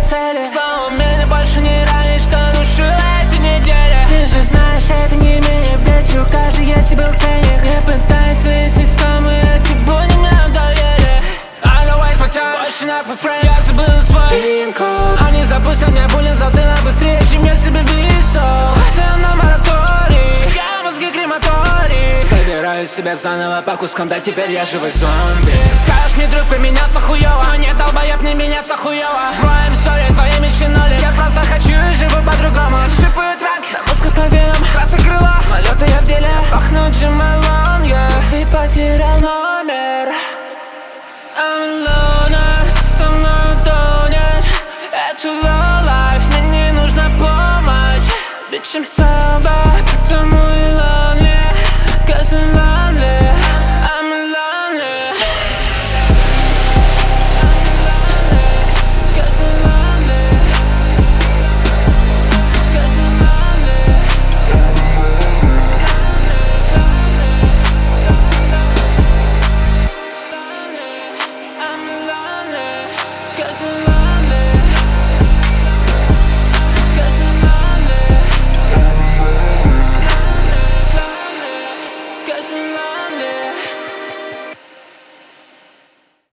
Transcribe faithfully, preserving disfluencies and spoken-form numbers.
цели. Словом, меня больше не ранит, что душила эти недели. Ты же знаешь, это не имеет, ведь у каждой есть и был ценник. Я пытаюсь выяснить, что мы эти будни мне надоели. I don't wait for time, больше not for friends. Я забыл свой пин-код. Они запустят мне пулю в затылок быстрее, чем я себе висел. Все на мораторий, сжигаю мозги крематорий. Собираю себя заново по кускам, да теперь я живой зомби. Скажешь мне, друг, поменялся хуёво, но не долбоёб, не меняться хуёво. Твоим история, твои мечты ноли. Я просто хочу и живу по-другому. Шипают раки, на мозгу по венам, красные крыла, полёты я в деле. Пахну Джим Мэлон, я Ты потерял номер. I'm a loner, ты со мной тонешь. Это low life, мне не нужна помощь. Bitch, I'm sober, потому и lonely. Cause I'm lonely, I'm a lonely. I'm a lonely, cause I'm lonely. Cause I'm lonely. I'm lonely, cause I'm lonely.